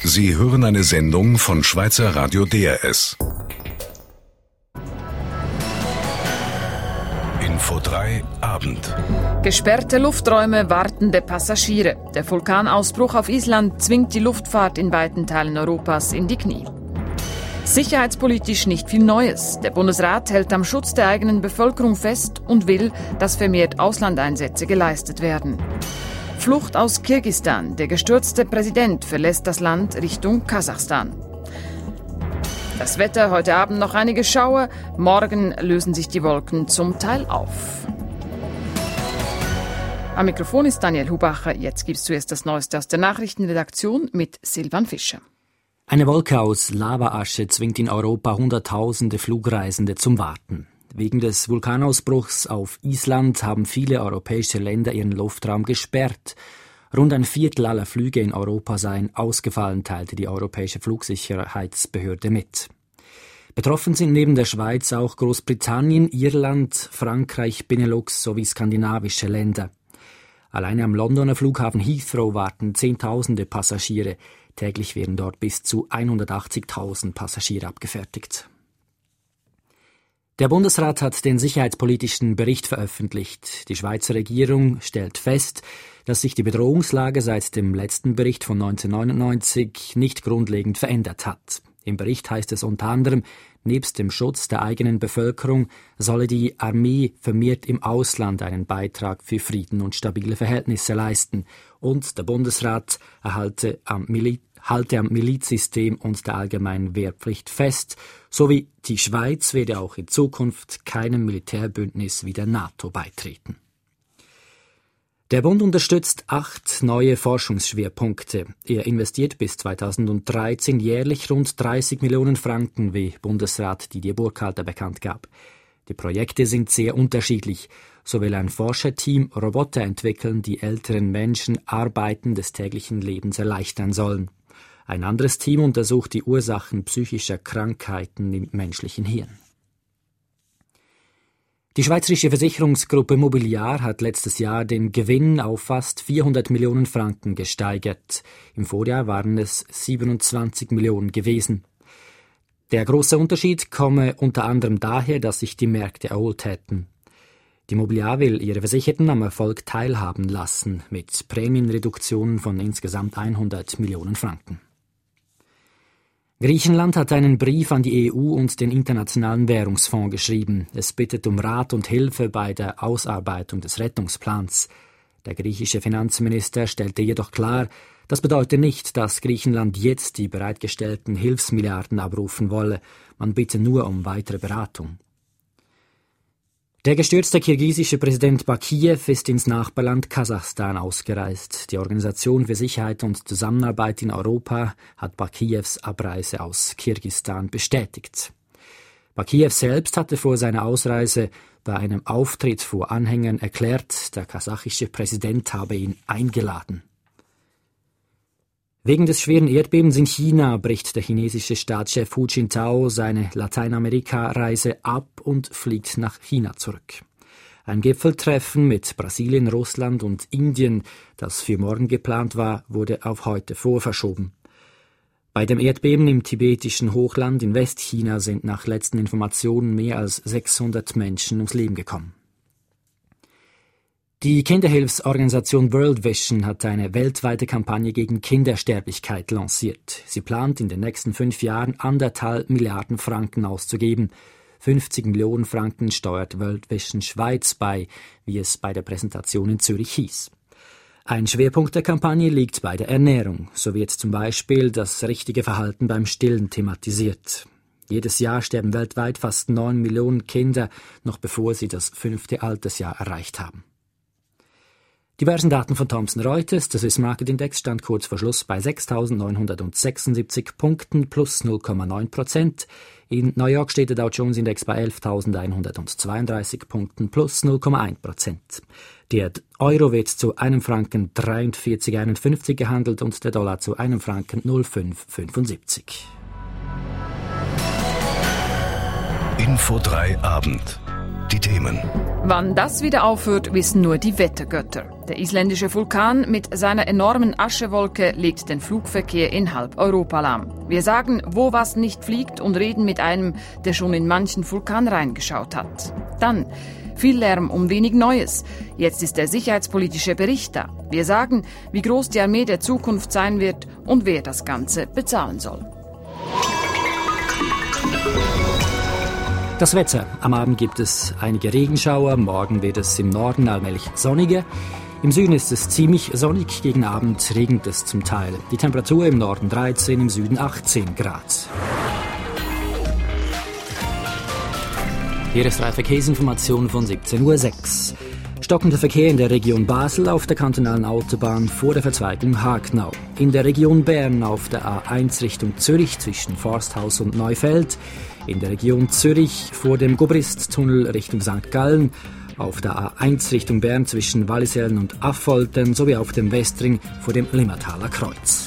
Sie hören eine Sendung von Schweizer Radio DRS. Info 3 Abend. Gesperrte Lufträume, wartende Passagiere. Der Vulkanausbruch auf Island zwingt die Luftfahrt in weiten Teilen Europas in die Knie. Sicherheitspolitisch nicht viel Neues. Der Bundesrat hält am Schutz der eigenen Bevölkerung fest und will, dass vermehrt Auslandeinsätze geleistet werden. Flucht aus Kirgisistan. Der gestürzte Präsident verlässt das Land Richtung Kasachstan. Das Wetter, heute Abend noch einige Schauer. Morgen lösen sich die Wolken zum Teil auf. Am Mikrofon ist Daniel Hubacher. Jetzt gibt's zuerst das Neueste aus der Nachrichtenredaktion mit Silvan Fischer. Eine Wolke aus Lavaasche zwingt in Europa Hunderttausende Flugreisende zum Warten. Wegen des Vulkanausbruchs auf Island haben viele europäische Länder ihren Luftraum gesperrt. Rund ein Viertel aller Flüge in Europa seien ausgefallen, teilte die Europäische Flugsicherheitsbehörde mit. Betroffen sind neben der Schweiz auch Großbritannien, Irland, Frankreich, Benelux sowie skandinavische Länder. Alleine am Londoner Flughafen Heathrow warten Zehntausende Passagiere. Täglich werden dort bis zu 180.000 Passagiere abgefertigt. Der Bundesrat hat den sicherheitspolitischen Bericht veröffentlicht. Die Schweizer Regierung stellt fest, dass sich die Bedrohungslage seit dem letzten Bericht von 1999 nicht grundlegend verändert hat. Im Bericht heißt es unter anderem, nebst dem Schutz der eigenen Bevölkerung solle die Armee vermehrt im Ausland einen Beitrag für Frieden und stabile Verhältnisse leisten und der Bundesrat halte am Milizsystem und der allgemeinen Wehrpflicht fest, sowie die Schweiz werde auch in Zukunft keinem Militärbündnis wie der NATO beitreten. Der Bund unterstützt 8 neue Forschungsschwerpunkte. Er investiert bis 2013 jährlich rund 30 Millionen Franken, wie Bundesrat Didier Burkhalter bekannt gab. Die Projekte sind sehr unterschiedlich. So will ein Forscherteam Roboter entwickeln, die älteren Menschen Arbeiten des täglichen Lebens erleichtern sollen. Ein anderes Team untersucht die Ursachen psychischer Krankheiten im menschlichen Hirn. Die schweizerische Versicherungsgruppe Mobiliar hat letztes Jahr den Gewinn auf fast 400 Millionen Franken gesteigert. Im Vorjahr waren es 27 Millionen gewesen. Der große Unterschied komme unter anderem daher, dass sich die Märkte erholt hätten. Die Mobiliar will ihre Versicherten am Erfolg teilhaben lassen, mit Prämienreduktionen von insgesamt 100 Millionen Franken. Griechenland hat einen Brief an die EU und den Internationalen Währungsfonds geschrieben. Es bittet um Rat und Hilfe bei der Ausarbeitung des Rettungsplans. Der griechische Finanzminister stellte jedoch klar, das bedeutet nicht, dass Griechenland jetzt die bereitgestellten Hilfsmilliarden abrufen wolle. Man bitte nur um weitere Beratung. Der gestürzte kirgisische Präsident Bakijew ist ins Nachbarland Kasachstan ausgereist. Die Organisation für Sicherheit und Zusammenarbeit in Europa hat Bakijews Abreise aus Kirgisistan bestätigt. Bakijew selbst hatte vor seiner Ausreise bei einem Auftritt vor Anhängern erklärt, der kasachische Präsident habe ihn eingeladen. Wegen des schweren Erdbebens in China bricht der chinesische Staatschef Hu Jintao seine Lateinamerika-Reise ab und fliegt nach China zurück. Ein Gipfeltreffen mit Brasilien, Russland und Indien, das für morgen geplant war, wurde auf heute vorverschoben. Bei dem Erdbeben im tibetischen Hochland in Westchina sind nach letzten Informationen mehr als 600 Menschen ums Leben gekommen. Die Kinderhilfsorganisation World Vision hat eine weltweite Kampagne gegen Kindersterblichkeit lanciert. Sie plant, in den nächsten 5 Jahren 1,5 Milliarden Franken auszugeben. 50 Millionen Franken steuert World Vision Schweiz bei, wie es bei der Präsentation in Zürich hieß. Ein Schwerpunkt der Kampagne liegt bei der Ernährung. So wird zum Beispiel das richtige Verhalten beim Stillen thematisiert. Jedes Jahr sterben weltweit fast 9 Millionen Kinder, noch bevor sie das 5. Altersjahr erreicht haben. Die Börsendaten von Thomson Reuters, der Swiss Market Index, stand kurz vor Schluss bei 6.976 Punkten plus 0,9%. In New York steht der Dow Jones Index bei 11.132 Punkten plus 0,1%. Der Euro wird zu einem Franken 43,51 gehandelt und der Dollar zu einem Franken 0,575. Info 3 Abend. die Themen. Wann das wieder aufhört, wissen nur die Wettergötter. Der isländische Vulkan mit seiner enormen Aschewolke legt den Flugverkehr in halb Europa lahm. Wir sagen, wo was nicht fliegt und reden mit einem, der schon in manchen Vulkan reingeschaut hat. Dann viel Lärm um wenig Neues. Jetzt ist der sicherheitspolitische Bericht da. Wir sagen, wie groß die Armee der Zukunft sein wird und wer das Ganze bezahlen soll. Das Wetter. Am Abend gibt es einige Regenschauer, morgen wird es im Norden allmählich sonniger. Im Süden ist es ziemlich sonnig, gegen Abend regnet es zum Teil. Die Temperatur im Norden 13, im Süden 18 Grad. Hier ist 3 Verkehrsinformationen von 17:06 Uhr. Stockender Verkehr in der Region Basel auf der kantonalen Autobahn vor der Verzweigung Hagnau. In der Region Bern auf der A1 Richtung Zürich zwischen Forsthaus und Neufeld. In der Region Zürich vor dem Gobrist-Tunnel Richtung St. Gallen. Auf der A1 Richtung Bern zwischen Wallisellen und Affoltern sowie auf dem Westring vor dem Limmertaler Kreuz.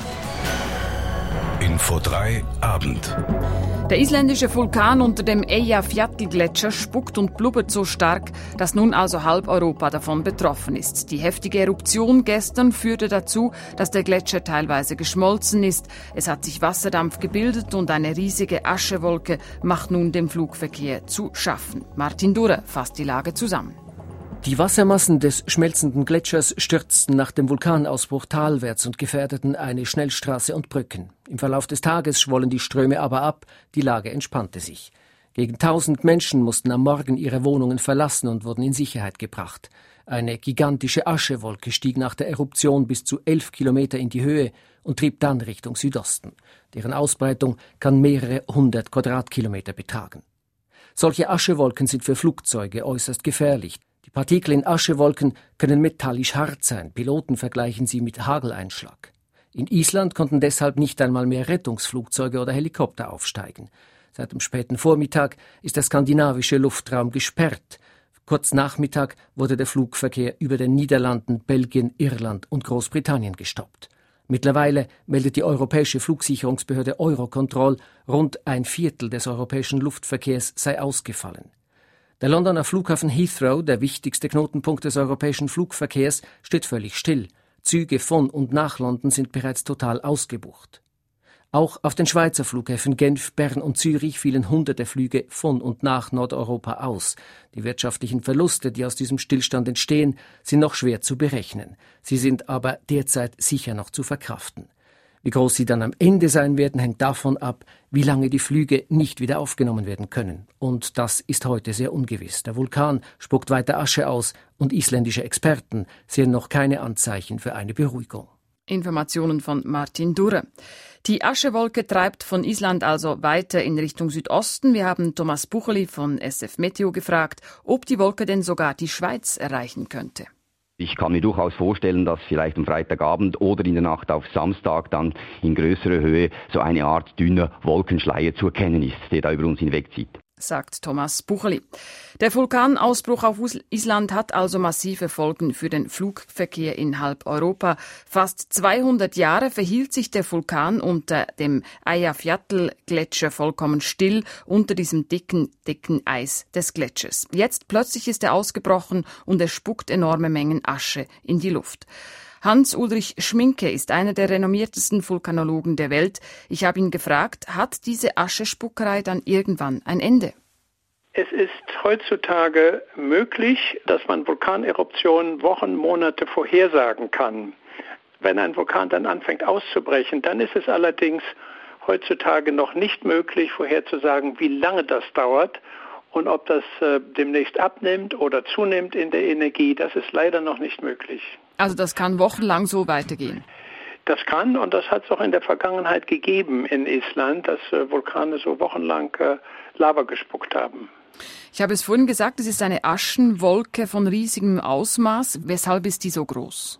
Info 3 Abend. Der isländische Vulkan unter dem Eyjafjallajökull spuckt und blubbert so stark, dass nun also halb Europa davon betroffen ist. Die heftige Eruption gestern führte dazu, dass der Gletscher teilweise geschmolzen ist. Es hat sich Wasserdampf gebildet und eine riesige Aschewolke macht nun dem Flugverkehr zu schaffen. Martin Durre fasst die Lage zusammen. Die Wassermassen des schmelzenden Gletschers stürzten nach dem Vulkanausbruch talwärts und gefährdeten eine Schnellstraße und Brücken. Im Verlauf des Tages schwollen die Ströme aber ab, die Lage entspannte sich. Gegen 1000 Menschen mussten am Morgen ihre Wohnungen verlassen und wurden in Sicherheit gebracht. Eine gigantische Aschewolke stieg nach der Eruption bis zu 11 Kilometer in die Höhe und trieb dann Richtung Südosten. Deren Ausbreitung kann mehrere 100 Quadratkilometer betragen. Solche Aschewolken sind für Flugzeuge äußerst gefährlich. Die Partikel in Aschewolken können metallisch hart sein. Piloten vergleichen sie mit Hageleinschlag. In Island konnten deshalb nicht einmal mehr Rettungsflugzeuge oder Helikopter aufsteigen. Seit dem späten Vormittag ist der skandinavische Luftraum gesperrt. Kurz Nachmittag wurde der Flugverkehr über den Niederlanden, Belgien, Irland und Großbritannien gestoppt. Mittlerweile meldet die europäische Flugsicherungsbehörde Eurocontrol, rund 1/4 des europäischen Luftverkehrs sei ausgefallen. Der Londoner Flughafen Heathrow, der wichtigste Knotenpunkt des europäischen Flugverkehrs, steht völlig still. Züge von und nach London sind bereits total ausgebucht. Auch auf den Schweizer Flughäfen Genf, Bern und Zürich fielen hunderte Flüge von und nach Nordeuropa aus. Die wirtschaftlichen Verluste, die aus diesem Stillstand entstehen, sind noch schwer zu berechnen. Sie sind aber derzeit sicher noch zu verkraften. Wie groß sie dann am Ende sein werden, hängt davon ab, wie lange die Flüge nicht wieder aufgenommen werden können. Und das ist heute sehr ungewiss. Der Vulkan spuckt weiter Asche aus und isländische Experten sehen noch keine Anzeichen für eine Beruhigung. Informationen von Martin Durre. Die Aschewolke treibt von Island also weiter in Richtung Südosten. Wir haben Thomas Bucheli von SF Meteo gefragt, ob die Wolke denn sogar die Schweiz erreichen könnte. Ich kann mir durchaus vorstellen, dass vielleicht am Freitagabend oder in der Nacht auf Samstag dann in größerer Höhe so eine Art dünner Wolkenschleier zu erkennen ist, der da über uns hinwegzieht, sagt Thomas Bucheli. Der Vulkanausbruch auf Island hat also massive Folgen für den Flugverkehr in halb Europa. Fast 200 Jahre verhielt sich der Vulkan unter dem Eyjafjallajökull-Gletscher vollkommen still unter diesem dicken Eis des Gletschers. Jetzt plötzlich ist er ausgebrochen und er spuckt enorme Mengen Asche in die Luft. Hans-Ulrich Schminke ist einer der renommiertesten Vulkanologen der Welt. Ich habe ihn gefragt, hat diese Aschespuckerei dann irgendwann ein Ende? Es ist heutzutage möglich, dass man Vulkaneruptionen Wochen, Monate vorhersagen kann. Wenn ein Vulkan dann anfängt auszubrechen, dann ist es allerdings heutzutage noch nicht möglich, vorherzusagen, wie lange das dauert und ob das demnächst abnimmt oder zunimmt in der Energie. Das ist leider noch nicht möglich. Also das kann wochenlang so weitergehen? Das kann, und das hat es auch in der Vergangenheit gegeben in Island, dass Vulkane so wochenlang Lava gespuckt haben. Ich habe es vorhin gesagt, es ist eine Aschenwolke von riesigem Ausmaß. Weshalb ist die so groß?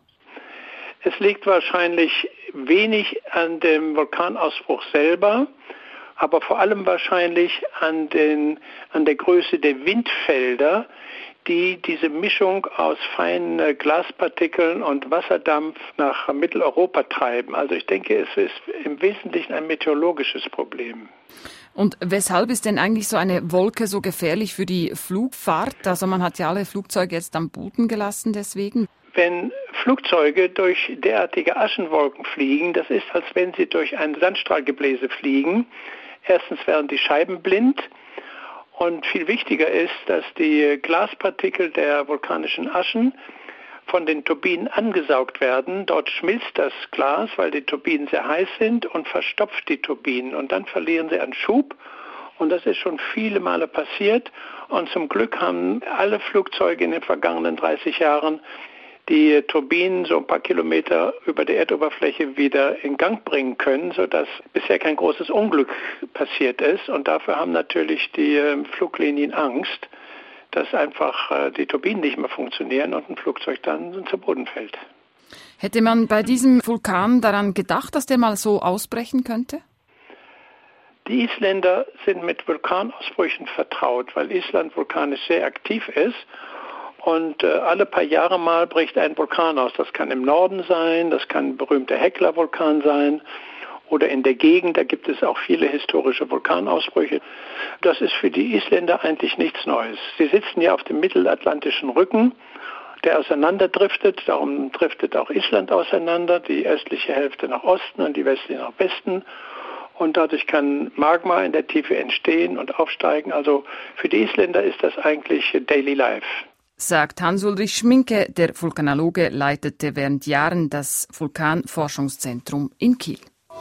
Es liegt wahrscheinlich wenig an dem Vulkanausbruch selber, aber vor allem wahrscheinlich an der Größe der Windfelder, die diese Mischung aus feinen Glaspartikeln und Wasserdampf nach Mitteleuropa treiben. Also ich denke, es ist im Wesentlichen ein meteorologisches Problem. Und weshalb ist denn eigentlich so eine Wolke so gefährlich für die Flugfahrt? Also man hat ja alle Flugzeuge jetzt am Boden gelassen deswegen. Wenn Flugzeuge durch derartige Aschenwolken fliegen, das ist, als wenn sie durch ein Sandstrahlgebläse fliegen. Erstens werden die Scheiben blind und viel wichtiger ist, dass die Glaspartikel der vulkanischen Aschen von den Turbinen angesaugt werden. Dort schmilzt das Glas, weil die Turbinen sehr heiß sind und verstopft die Turbinen. Und dann verlieren sie an Schub. Und das ist schon viele Male passiert. Und zum Glück haben alle Flugzeuge in den vergangenen 30 Jahren die Turbinen so ein paar Kilometer über der Erdoberfläche wieder in Gang bringen können, sodass bisher kein großes Unglück passiert ist. Und dafür haben natürlich die Fluglinien Angst, dass einfach die Turbinen nicht mehr funktionieren und ein Flugzeug dann zu Boden fällt. Hätte man bei diesem Vulkan daran gedacht, dass der mal so ausbrechen könnte? Die Isländer sind mit Vulkanausbrüchen vertraut, weil Island vulkanisch sehr aktiv ist. Und alle paar Jahre mal bricht ein Vulkan aus. Das kann im Norden sein, das kann ein berühmter Hekla-Vulkan sein. Oder in der Gegend, da gibt es auch viele historische Vulkanausbrüche. Das ist für die Isländer eigentlich nichts Neues. Sie sitzen ja auf dem mittelatlantischen Rücken, der auseinanderdriftet. Darum driftet auch Island auseinander, die östliche Hälfte nach Osten und die westliche nach Westen. Und dadurch kann Magma in der Tiefe entstehen und aufsteigen. Also für die Isländer ist das eigentlich Daily Life. Sagt Hans-Ulrich Schminke, der Vulkanologe leitete während Jahren das Vulkanforschungszentrum in Kiel.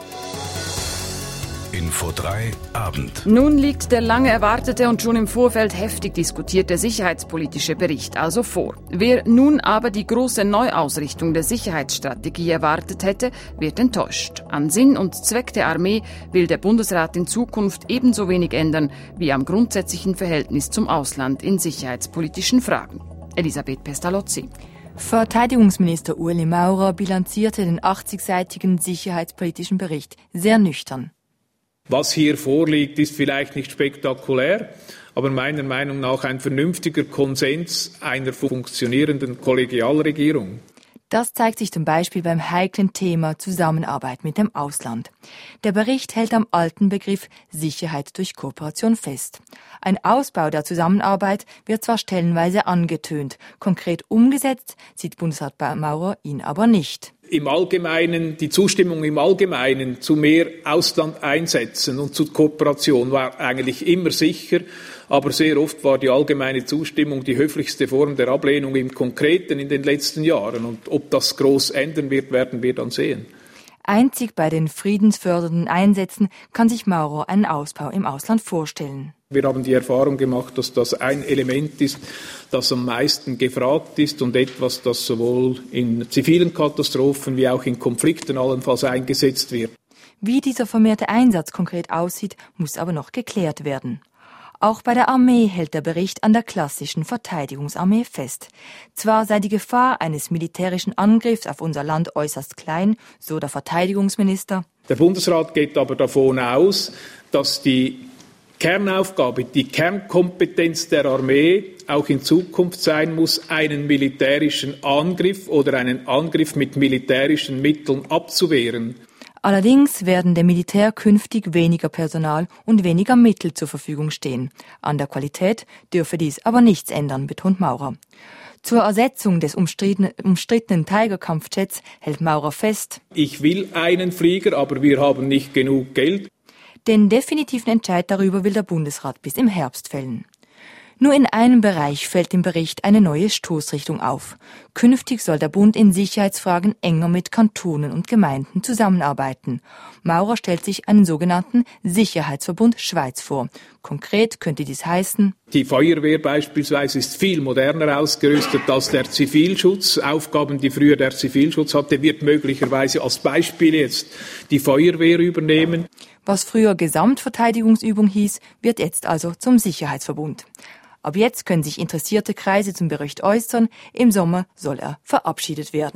Info 3 Abend. Nun liegt der lange erwartete und schon im Vorfeld heftig diskutierte sicherheitspolitische Bericht also vor. Wer nun aber die große Neuausrichtung der Sicherheitsstrategie erwartet hätte, wird enttäuscht. An Sinn und Zweck der Armee will der Bundesrat in Zukunft ebenso wenig ändern wie am grundsätzlichen Verhältnis zum Ausland in sicherheitspolitischen Fragen. Elisabeth Pestalozzi. Verteidigungsminister Ueli Maurer bilanzierte den 80-seitigen sicherheitspolitischen Bericht sehr nüchtern. Was hier vorliegt, ist vielleicht nicht spektakulär, aber meiner Meinung nach ein vernünftiger Konsens einer funktionierenden Kollegialregierung. Das zeigt sich zum Beispiel beim heiklen Thema Zusammenarbeit mit dem Ausland. Der Bericht hält am alten Begriff Sicherheit durch Kooperation fest. Ein Ausbau der Zusammenarbeit wird zwar stellenweise angetönt, konkret umgesetzt sieht Bundesrat Maurer ihn aber nicht. Im Allgemeinen, die Zustimmung im Allgemeinen zu mehr Auslandeinsätzen und zu Kooperation war eigentlich immer sicher, aber sehr oft war die allgemeine Zustimmung die höflichste Form der Ablehnung im Konkreten in den letzten Jahren. Und ob das groß ändern wird, werden wir dann sehen. Einzig bei den friedensfördernden Einsätzen kann sich Maurer einen Ausbau im Ausland vorstellen. Wir haben die Erfahrung gemacht, dass das ein Element ist, das am meisten gefragt ist und etwas, das sowohl in zivilen Katastrophen wie auch in Konflikten allenfalls eingesetzt wird. Wie dieser vermehrte Einsatz konkret aussieht, muss aber noch geklärt werden. Auch bei der Armee hält der Bericht an der klassischen Verteidigungsarmee fest. Zwar sei die Gefahr eines militärischen Angriffs auf unser Land äußerst klein, so der Verteidigungsminister. Der Bundesrat geht aber davon aus, dass die Kernaufgabe, die Kernkompetenz der Armee auch in Zukunft sein muss, einen militärischen Angriff oder einen Angriff mit militärischen Mitteln abzuwehren. Allerdings werden dem Militär künftig weniger Personal und weniger Mittel zur Verfügung stehen. An der Qualität dürfe dies aber nichts ändern, betont Maurer. Zur Ersetzung des umstrittenen Tiger-Kampfjets hält Maurer fest: Ich will einen Flieger, aber wir haben nicht genug Geld. Den definitiven Entscheid darüber will der Bundesrat bis im Herbst fällen. Nur in einem Bereich fällt im Bericht eine neue Stoßrichtung auf. Künftig soll der Bund in Sicherheitsfragen enger mit Kantonen und Gemeinden zusammenarbeiten. Maurer stellt sich einen sogenannten Sicherheitsverbund Schweiz vor. Konkret könnte dies heißen: Die Feuerwehr beispielsweise ist viel moderner ausgerüstet als der Zivilschutz. Aufgaben, die früher der Zivilschutz hatte, wird möglicherweise als Beispiel jetzt die Feuerwehr übernehmen. Was früher Gesamtverteidigungsübung hieß, wird jetzt also zum Sicherheitsverbund. Ab jetzt können sich interessierte Kreise zum Bericht äußern. Im Sommer soll er verabschiedet werden.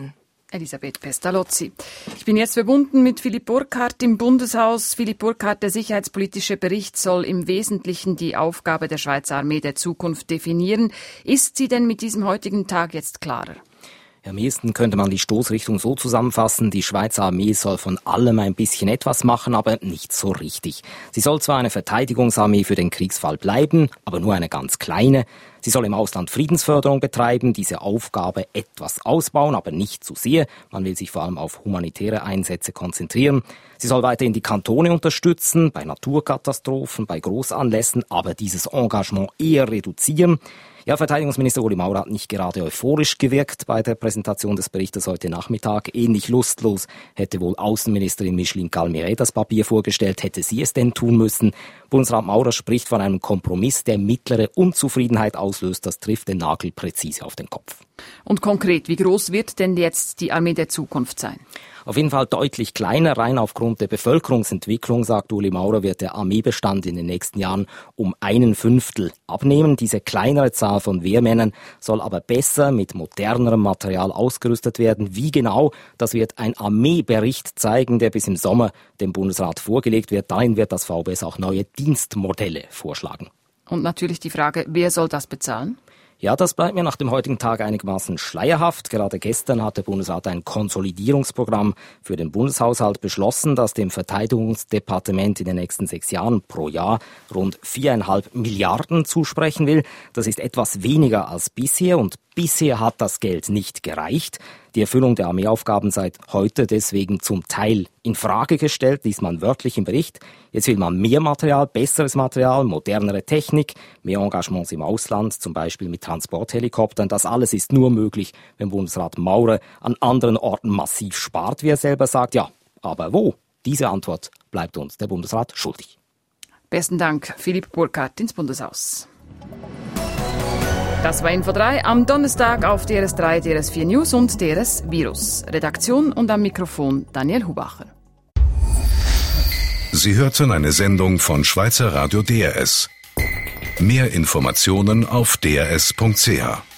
Elisabeth Pestalozzi. Ich bin jetzt verbunden mit Philipp Burkhardt im Bundeshaus. Philipp Burkhardt, der sicherheitspolitische Bericht soll im Wesentlichen die Aufgabe der Schweizer Armee der Zukunft definieren. Ist sie denn mit diesem heutigen Tag jetzt klarer? Am ehesten könnte man die Stoßrichtung so zusammenfassen, die Schweizer Armee soll von allem ein bisschen etwas machen, aber nicht so richtig. Sie soll zwar eine Verteidigungsarmee für den Kriegsfall bleiben, aber nur eine ganz kleine. Sie soll im Ausland Friedensförderung betreiben, diese Aufgabe etwas ausbauen, aber nicht zu sehr. Man will sich vor allem auf humanitäre Einsätze konzentrieren. Sie soll weiterhin die Kantone unterstützen, bei Naturkatastrophen, bei Großanlässen, aber dieses Engagement eher reduzieren. Ja, Verteidigungsminister Ueli Maurer hat nicht gerade euphorisch gewirkt bei der Präsentation des Berichtes heute Nachmittag. Ähnlich lustlos hätte wohl Außenministerin Micheline Galmire das Papier vorgestellt, hätte sie es denn tun müssen. Bundesrat Maurer spricht von einem Kompromiss, der mittlere Unzufriedenheit auslöst. Das trifft den Nagel präzise auf den Kopf. Und konkret, wie groß wird denn jetzt die Armee der Zukunft sein? Auf jeden Fall deutlich kleiner, rein aufgrund der Bevölkerungsentwicklung, sagt Ueli Maurer, wird der Armeebestand in den nächsten Jahren um 1/5 abnehmen. Diese kleinere Zahl von Wehrmännern soll aber besser mit modernerem Material ausgerüstet werden. Wie genau, das wird ein Armeebericht zeigen, der bis im Sommer dem Bundesrat vorgelegt wird. Darin wird das VBS auch neue Dienstmodelle vorschlagen. Und natürlich die Frage, wer soll das bezahlen? Ja, das bleibt mir nach dem heutigen Tag einigermaßen schleierhaft. Gerade gestern hat der Bundesrat ein Konsolidierungsprogramm für den Bundeshaushalt beschlossen, das dem Verteidigungsdepartement in den nächsten 6 Jahren pro Jahr rund 4,5 Milliarden zusprechen will. Das ist etwas weniger als bisher und bisher hat das Geld nicht gereicht. Die Erfüllung der Armeeaufgaben sei heute deswegen zum Teil in Frage gestellt, liest man wörtlich im Bericht. Jetzt will man mehr Material, besseres Material, modernere Technik, mehr Engagements im Ausland, zum Beispiel mit Transporthelikoptern. Das alles ist nur möglich, wenn Bundesrat Maurer an anderen Orten massiv spart, wie er selber sagt. Ja, aber wo? Diese Antwort bleibt uns der Bundesrat schuldig. Besten Dank, Philipp Burkhardt ins Bundeshaus. Das war Info 3 am Donnerstag auf DRS3, DRS4 News und DRS Virus. Redaktion und am Mikrofon Daniel Hubacher. Sie hörten eine Sendung von Schweizer Radio DRS. Mehr Informationen auf drs.ch.